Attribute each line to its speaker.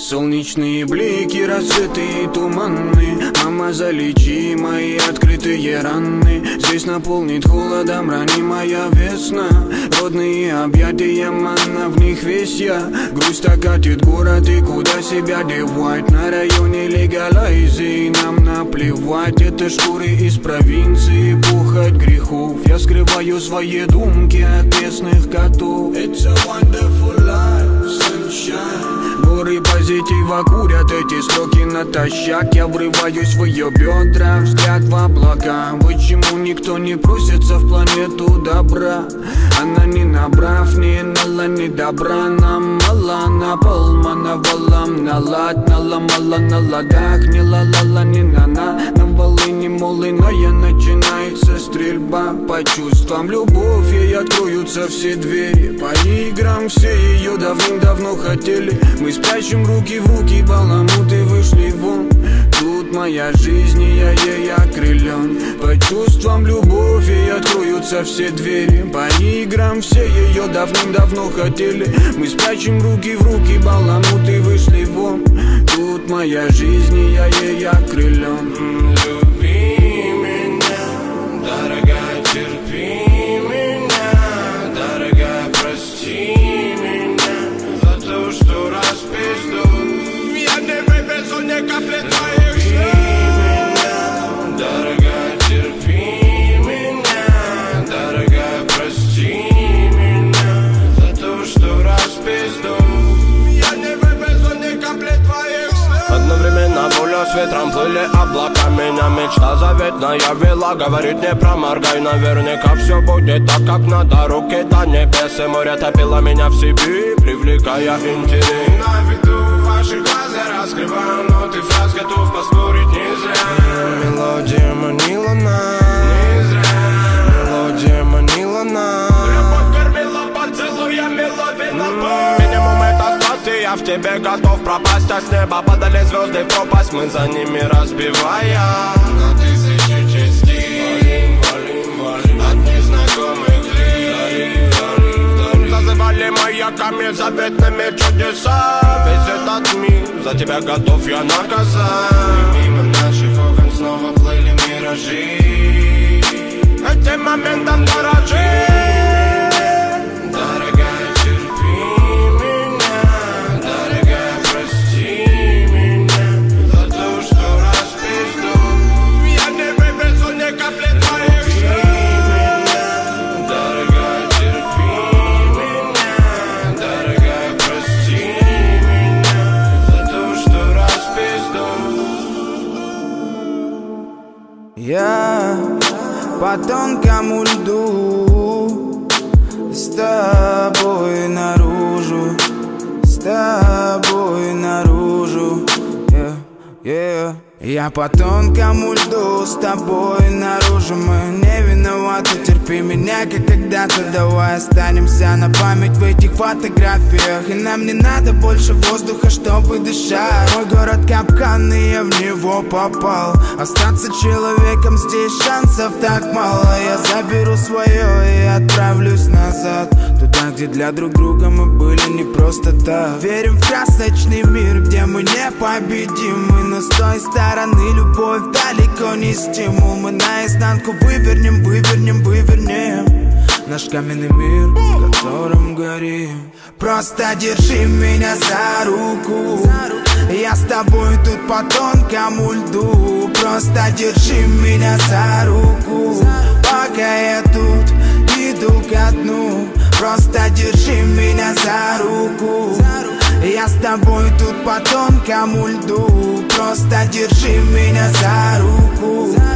Speaker 1: Солнечные блики, рассветы туманны. Мама, залечи мои открытые раны. Здесь наполнит холодом ранимая весна. Родные объятия, манна, в них весь я. Грусть окатит город, и куда себя девать? На районе легалайзи, нам наплевать. Это шкуры из провинции, пухоть грехов. Я скрываю свои думки от местных котов. It's a wonderful life, sunshine. Горы позитива курят эти строки натощак. Я врываюсь в ее бедра, взгляд в облака. Почему никто не просится в планету добра? Она не набрав, не нала, не добра. Нам мало, на полмана валам, налад, наломала на ладах. Не ла-ла-ла, не на-на, на волыне молыная. Начинается стрельба по чувствам. Любовь, ей откроются все двери. По играм все ее давным-давно хотели. Мы спрячем руки в руки, баламуты вышли вон. Тут моя жизнь, и я ей окрылен. По чувствам любовь, ей откроются все двери. По играм все ее давным-давно хотели. Мы спрячем руки в руки, баламуты вышли вон. Тут моя жизнь, и я ей окрылен.
Speaker 2: Люби меня, дорогая, терпи меня. Дорогая, прости меня за то, что распизду. Я не вывезу ни капли твоих слез. Дорогая, терпи меня. Дорогая, прости меня за то, что распизду. Я не вывезу ни капли твоих слез. Одновременно пуля с ветром плыли облака. Меня мечта заветная вела. Говорит, не проморгай, наверняка все будет так, как надо. Руки до небес, и море топило меня в себе, привлекая интерес. На виду ваших глаз я раскрываю ноты фраз, готов поспорить не зря. Мелодия манила нас, не зря. Мелодия манила нас. Любовь кормила поцелуями, ловила боль. Минимум это спасти, я в тебе готов пропасть. А с неба падали звезды в пропасть, мы за ними разбивая на тысячи частей. От незнакомых лиц зазывали маяками заветными чудеса. Весь этот мир за тебя готов я наказать. И мимо наших окон снова плыли миражи. Этим моментом дорожи. Дорогая, терпи меня. Дорогая, прости меня за то, что распизду. Я не вывезу ни капли твоих слез. Дорогая, терпи меня. Дорогая, прости меня за то, что распизду.
Speaker 3: Я по тонкому льду, с тобой наружу, с тобой наружу, Я по тонкому льду, с тобой наружу. Мы не виноваты, терпи меня, как когда-то. Давай останемся на память в этих фотографиях. И нам не надо больше воздуха, чтобы дышать. Мой город капкан, и я в него попал. Остаться человеком здесь шансов так мало. Я заберу свое и отправлюсь назад, туда, где для друг друга мы были не просто так. Верим в красочный мир, где мы непобедимы. Но с той стороны любовь далеко не стимул. Мы наизнанку вывернем, вывернем, вывернем наш каменный мир, в котором горим. Просто держи меня за руку, я с тобой тут по тонкому льду. Просто держи меня за руку, пока я тут иду ко дну. Просто держи меня за руку, я с тобой тут по тонкому льду. Просто держи меня за руку.